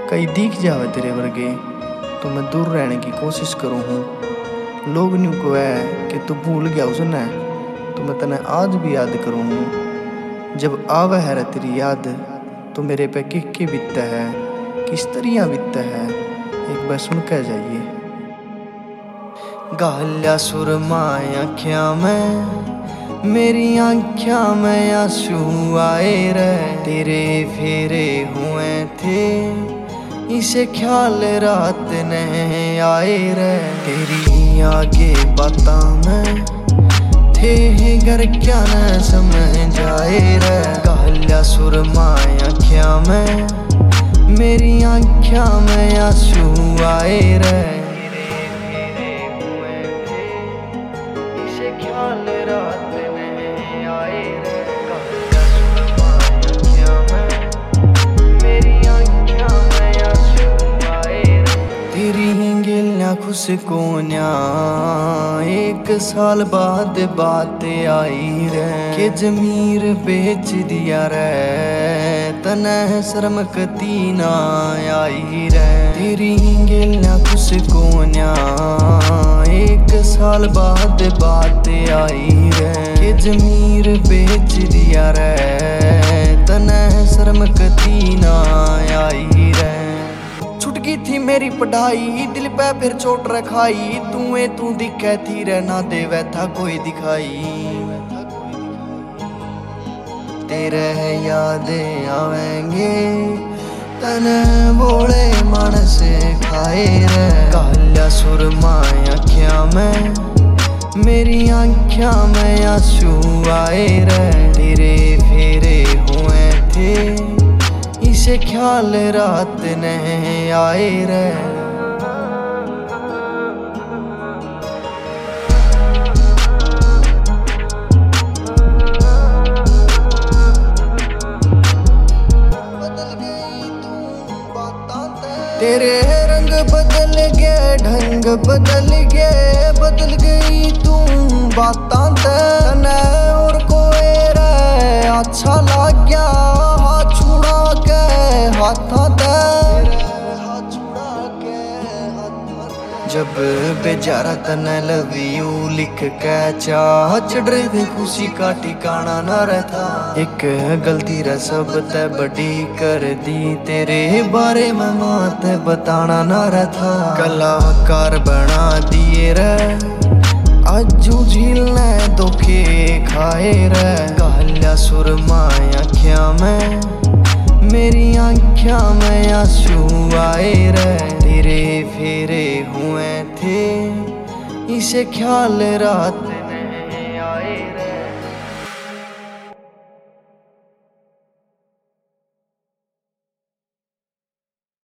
कई दिख जावे तेरे वर्गे तो मैं दूर रहने की कोशिश करूँ हूँ। लोग न्यू को है कि तू भूल गया उसने, तो मैं तने आज भी याद करूँ हूँ। जब आवे है तेरी याद तो मेरे पे किक बीतता है, किस तरिया बीतता है, एक बार सुन के जाइए। गाल्या सुरमा आँखियाँ में, मेरी आँखियाँ में आंसू आए रे, तेरे फेरे हुए थे इसे ख्याल रात नहीं आए रे। तेरी आगे बाता में थे घर क्या न समझ आए रे। गाल्या सुरमा आँखियाँ में, मेरी आँखियाँ में आंसू आए रे, ख्याल रात में आए रे। गाल्या सुरमा आँखियाँ में, मेरी आँखियाँ में आंसू आए रे। तेरी गिलियाँ खुश कोन्या एक साल बाद बात आई रे, के जमीर बेच दिया रे, तने शर्म कती ना आई रे। तेरी गिलियाँ खुश कोन्या एक साल बाद बात आई रे, के जमीर बेच दिया रे, तने शर्म कती ना आई रे। छुट गई थी मेरी पढ़ाई, दिल पे फिर चोट रखाई, तू दिखे थी रे ना देवे था कोई दिखाई। तेरे याद आवेंगे तने बोले मन से खाए रे। गाल्या सुरमा आँखियाँ में, मेरी आँखियाँ में आंसू आए रे, तेरे फेरे हुए थे इसे ख्याल रात नहीं आए रे। तेरे रंग बदल गए, ढंग बदल गए, बदल गई तू बातां तने और कोई रे अच्छा लग गया। हाथ छुड़ा के हाथा ते, जब बेचारा तने लव यू लिख के चाह चढ़ रहे खुशी का ठिकाना न रहता। एक गलती रे सब ते बड़ी कर दी, तेरे बारे में मात बताना न रहता। कलाकार बना दिए रे अज्जू झील ने धोखे खाए रे। गाल्या सुरमा आँखियाँ में, मेरी आँखियाँ में आंसू आए रे, तेरे फेरे हुए थे इसे ख्याल रात